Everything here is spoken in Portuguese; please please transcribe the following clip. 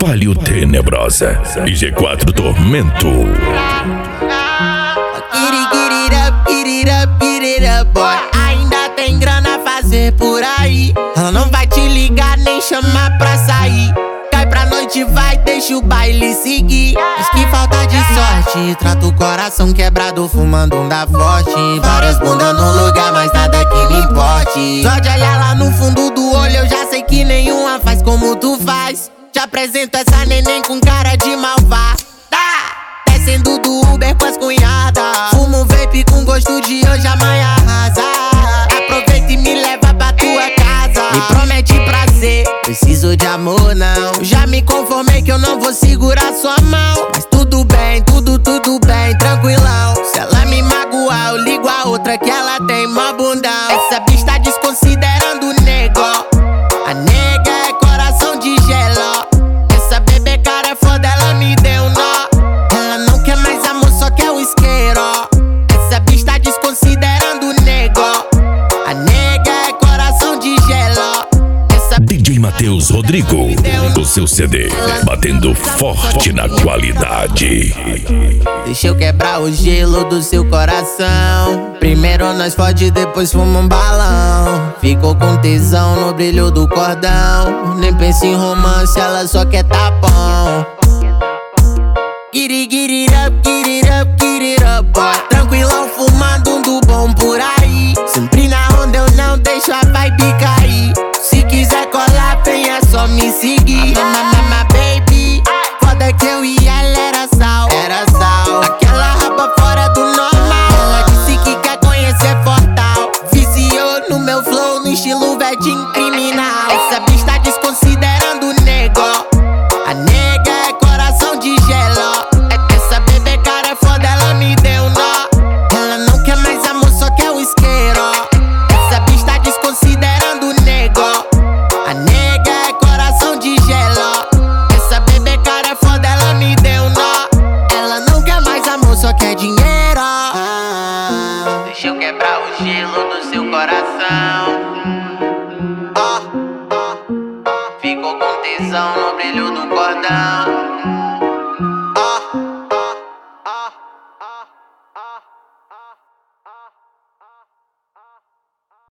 Palio Tenebrosa e G4 Tormento. Get it up, boy. Ainda tem grana a fazer por aí. Ela não vai te ligar nem chamar pra sair. Cai pra noite, vai, deixa o baile seguir. Diz que falta de sorte, trata o coração quebrado fumando um da forte. Várias bundas no lugar, mas nada que me importe. Só de olhar lá no fundo do olho eu já sei que nenhuma faz como tu faz. Te apresento essa neném com cara de malvada, descendo do Uber com as cunhadas. Fumo um vape com gosto de hoje, amanhã arrasa. Aproveita e me leva pra tua casa. Me promete prazer, preciso de amor não. Já me conformei que eu não vou segurar sua mão. Mas tudo bem, tudo bem, tranquilão. Se ela me magoar, eu ligo a outra que ela tem mó bundão. Essa bicha tá desconsiderando o nego. A nega é coração de gelo. Essa bebê cara é foda, ela me deu um nó. Ela não quer mais amor, só quer o isqueiro. Essa bicha tá desconsiderando o nego. A nega é coração de gelo. Essa DJ Matheus Rodrigo, o seu CD, batendo forte na qualidade. Deixa eu quebrar o gelo do seu coração. Primeiro nós fode, depois fuma um balão. Ficou com tesão no brilho do cordão. Nem pensa em romance, ela só quer tapão. Get it up, boy. Tranquilão, fumando um do bom por aí. Sempre na onda eu não deixo a vibe cair. Se quiser colar, vem, é só me seguir. Mama, baby, foda que eu e ela era sal. Aquela raba fora do normal. Ela disse que quer conhecer Fortal. Viciou no meu flow, no estilo vedinho criminal. Essa bicha tá desconsiderando o nego. A nega é coração de gelo. Essa bebê cara é foda, ela me deu um nó. Ela não quer mais amor, só quer o isqueiro. Essa bicha tá desconsiderando o nego. A nega é coração de gelo. Essa bebê cara é foda, ela me deu um nó. Ela não quer mais amor, só quer dinheiro. Deixa eu quebrar o gelo do seu coração. Ficou com tesão no brilho do cordão.